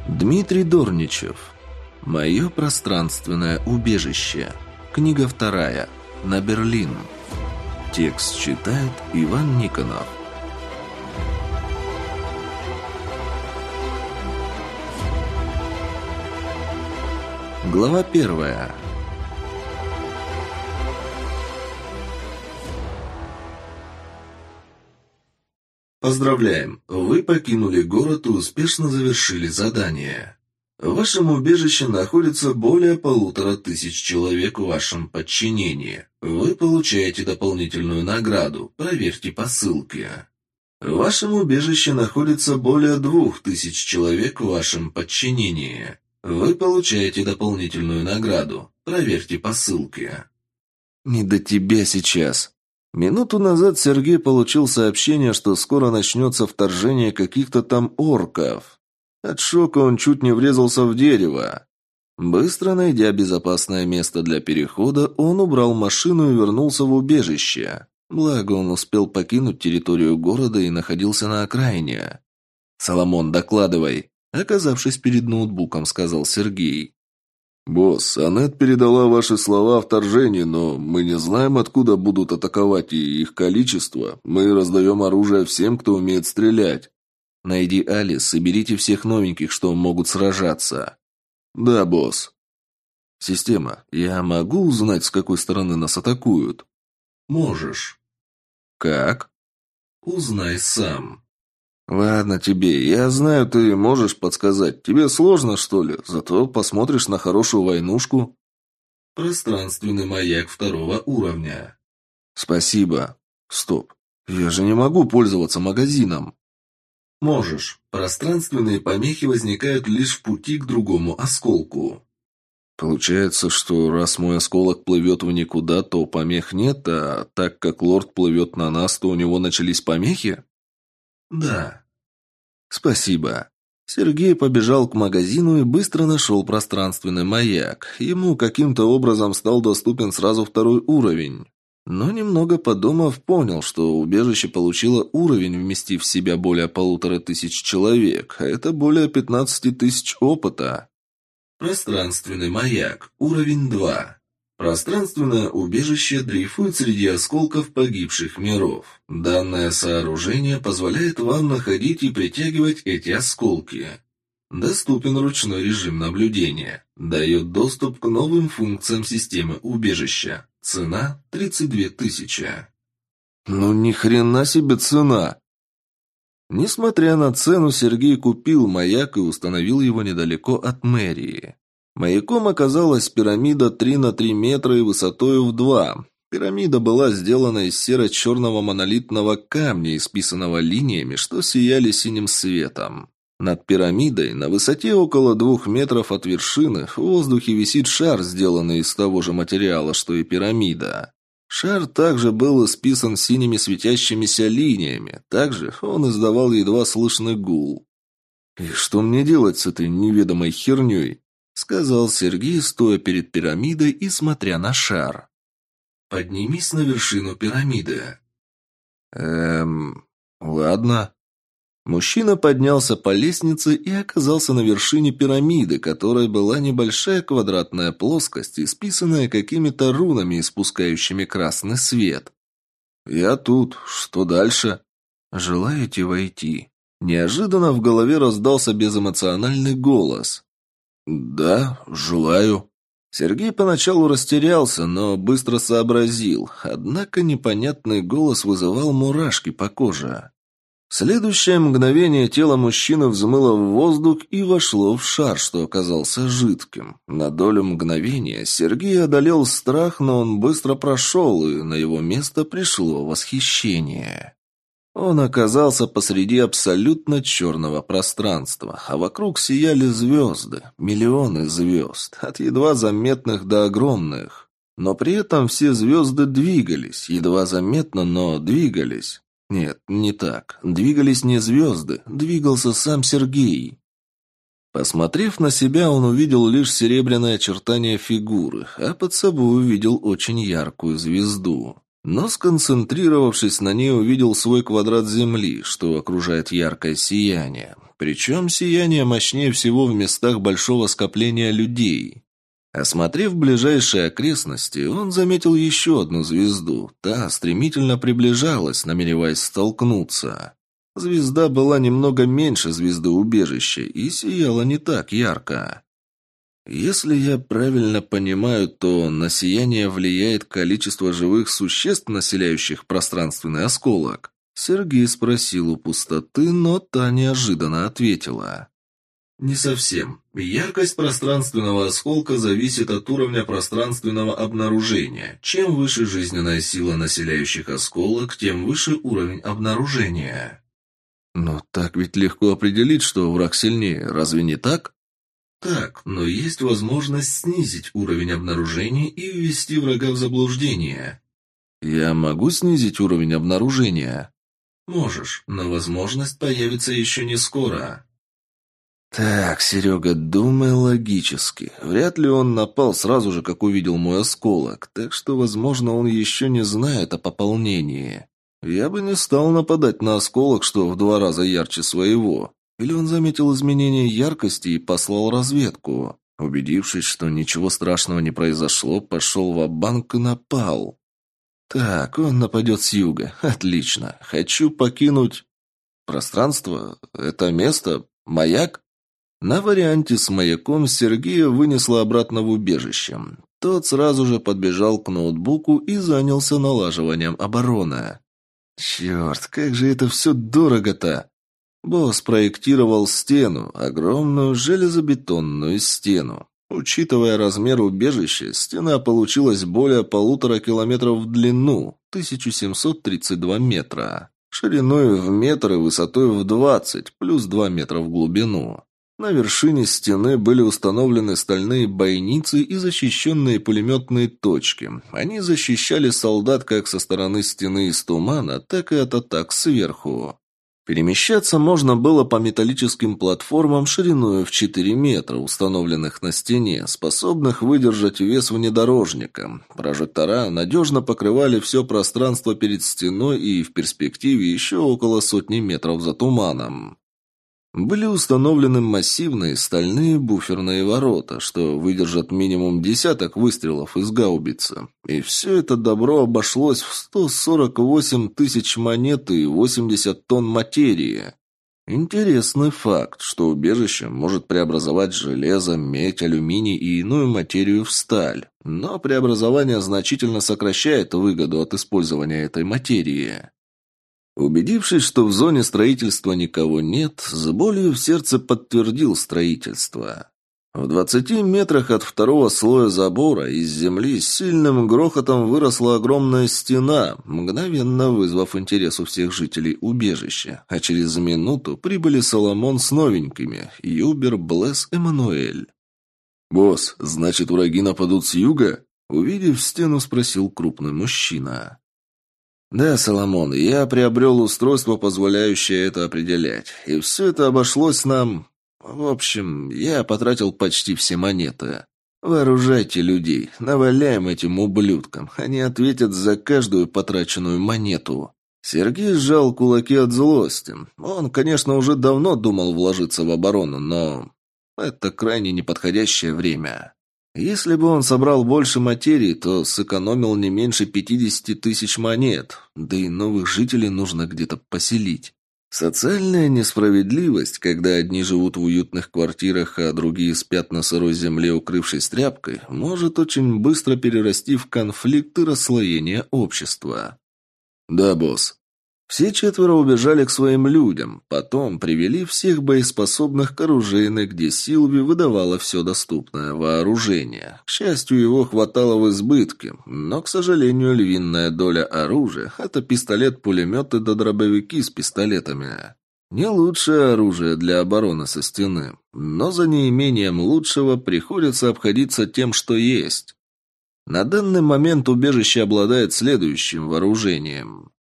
Дмитрий Дорничев. Мое пространственное убежище. Книга 2. На Берлин. Текст читает Иван Никонов. Глава 1. Поздравляем! Вы покинули город и успешно завершили задание. В вашем убежище находится более 1500 человек в вашем подчинении. Вы получаете дополнительную награду. Проверьте по ссылке. В вашем убежище находится более 2000 человек в вашем подчинении. Вы получаете дополнительную награду. Проверьте по ссылке. Не до тебя сейчас. Минуту назад Сергей получил сообщение, что скоро начнется вторжение каких-то там орков. От шока он чуть не врезался в дерево. Быстро найдя безопасное место для перехода, он убрал машину и вернулся в убежище. Благо, он успел покинуть территорию города и находился на окраине. «Соломон, докладывай!» Оказавшись перед ноутбуком, сказал Сергей. «Босс, Аннет передала ваши слова о вторжении, но мы не знаем, откуда будут атаковать и их количество. Мы раздаем оружие всем, кто умеет стрелять. Найди Алис, соберите всех новеньких, что могут сражаться». «Да, босс». «Система, я могу узнать, с какой стороны нас атакуют?» «Можешь». «Как?» «Узнай сам». «Ладно тебе, я знаю, ты можешь подсказать. Тебе сложно, что ли? Зато посмотришь на хорошую войнушку». «Пространственный маяк 2 уровня». «Спасибо. Стоп. Я же не могу пользоваться магазином». «Можешь. Пространственные помехи возникают лишь в пути к другому осколку». «Получается, что раз мой осколок плывет в никуда, то помех нет, а так как лорд плывет на нас, то у него начались помехи?» «Да». «Спасибо». Сергей побежал к магазину и быстро нашел пространственный маяк. Ему каким-то образом стал доступен сразу 2 уровень. Но немного подумав, понял, что убежище получило уровень, вместив в себя более 1500 человек, а это более 15 000 опыта. Пространственный маяк. Уровень 2. Пространственное убежище дрейфует среди осколков погибших миров. Данное сооружение позволяет вам находить и притягивать эти осколки. Доступен ручной режим наблюдения. Дает доступ к новым функциям системы убежища. Цена 32 000. Ну ни хрена себе цена! Несмотря на цену, Сергей купил маяк и установил его недалеко от мэрии. Маяком оказалась пирамида 3 на 3 метра и высотой в 2. Пирамида была сделана из серо-черного монолитного камня, исписанного линиями, что сияли синим светом. Над пирамидой, на высоте около 2 метров от вершины, в воздухе висит шар, сделанный из того же материала, что и пирамида. Шар также был исписан синими светящимися линиями, также он издавал едва слышный гул. «И что мне делать с этой неведомой херней?» — сказал Сергей, стоя перед пирамидой и смотря на шар. «Поднимись на вершину пирамиды». Ладно». Мужчина поднялся по лестнице и оказался на вершине пирамиды, которой была небольшая квадратная плоскость, исписанная какими-то рунами, испускающими красный свет. «Я тут. Что дальше?» «Желаете войти?» Неожиданно в голове раздался безэмоциональный голос. «Да, желаю». Сергей поначалу растерялся, но быстро сообразил. Однако непонятный голос вызывал мурашки по коже. В следующее мгновение тело мужчины взмыло в воздух и вошло в шар, что оказался жидким. На долю мгновения Сергей одолел страх, но он быстро прошел, и на его место пришло восхищение. Он оказался посреди абсолютно черного пространства, а вокруг сияли звезды, миллионы звезд, от едва заметных до огромных. Но при этом все звезды двигались, едва заметно, но двигались. Нет, не так. Двигались не звезды, двигался сам Сергей. Посмотрев на себя, он увидел лишь серебряное очертание фигуры, а под собой увидел очень яркую звезду. Но, сконцентрировавшись на ней, увидел свой квадрат Земли, что окружает яркое сияние. Причем сияние мощнее всего в местах большого скопления людей. Осмотрев ближайшие окрестности, он заметил еще одну звезду. Та стремительно приближалась, намереваясь столкнуться. Звезда была немного меньше звезды убежища и сияла не так ярко. Если я правильно понимаю, то на сияние влияет количество живых существ, населяющих пространственный осколок? Сергей спросил у пустоты, но та неожиданно ответила. Не совсем. Яркость пространственного осколка зависит от уровня пространственного обнаружения. Чем выше жизненная сила населяющих осколок, тем выше уровень обнаружения. Но так ведь легко определить, что враг сильнее, разве не так? Так, но есть возможность снизить уровень обнаружения и ввести врага в заблуждение. Я могу снизить уровень обнаружения? Можешь, но возможность появится еще не скоро. Так, Серега, думай логически. Вряд ли он напал сразу же, как увидел мой осколок, так что, возможно, он еще не знает о пополнении. Я бы не стал нападать на осколок, что в 2 раза ярче своего. Или он заметил изменение яркости и послал разведку. Убедившись, что ничего страшного не произошло, пошел ва-банк и напал. Так, он нападет с юга. Отлично. Хочу покинуть... Пространство? Это место? Маяк? На варианте с маяком Сергея вынесло обратно в убежище. Тот сразу же подбежал к ноутбуку и занялся налаживанием обороны. Черт, как же это все дорого-то! Босс проектировал стену, огромную железобетонную стену. Учитывая размер убежища, стена получилась более 1,5 километров в длину, 1732 метра, шириной в метр и высотой в 20, плюс 2 метра в глубину. На вершине стены были установлены стальные бойницы и защищенные пулеметные точки. Они защищали солдат как со стороны стены из тумана, так и от атак сверху. Перемещаться можно было по металлическим платформам шириной в 4 метра, установленных на стене, способных выдержать вес внедорожника. Прожектора надежно покрывали все пространство перед стеной и в перспективе еще около 100 метров за туманом. Были установлены массивные стальные буферные ворота, что выдержат минимум 10 выстрелов из гаубицы. И все это добро обошлось в 148 тысяч монет и 80 тонн материи. Интересный факт, что убежище может преобразовать железо, медь, алюминий и иную материю в сталь. Но преобразование значительно сокращает выгоду от использования этой материи. Убедившись, что в зоне строительства никого нет, с болью в сердце подтвердил строительство. В 20 метрах от второго слоя забора из земли с сильным грохотом выросла огромная стена, мгновенно вызвав интерес у всех жителей убежища, а через минуту прибыли Соломон с новенькими, Юбер, Блесс, Эммануэль. «Босс, значит, враги нападут с юга?» Увидев стену, спросил крупный мужчина. «Да, Соломон, я приобрел устройство, позволяющее это определять. И все это обошлось нам... В общем, я потратил почти все монеты. Вооружайте людей, наваляем этим ублюдкам. Они ответят за каждую потраченную монету». Сергей сжал кулаки от злости. Он, конечно, уже давно думал вложиться в оборону, но... это крайне неподходящее время. Если бы он собрал больше материи, то сэкономил не меньше 50 тысяч монет, да и новых жителей нужно где-то поселить. Социальная несправедливость, когда одни живут в уютных квартирах, а другие спят на сырой земле, укрывшись тряпкой, может очень быстро перерасти в конфликт и расслоение общества. «Да, босс». Все 4 убежали к своим людям, потом привели всех боеспособных к оружейной, где Силви выдавала все доступное вооружение. К счастью, его хватало в избытке, но, к сожалению, львиная доля оружия – это пистолет-пулеметы да дробовики с пистолетами. Не лучшее оружие для обороны со стены, но за неимением лучшего приходится обходиться тем, что есть. На данный момент убежище обладает следующим вооружением.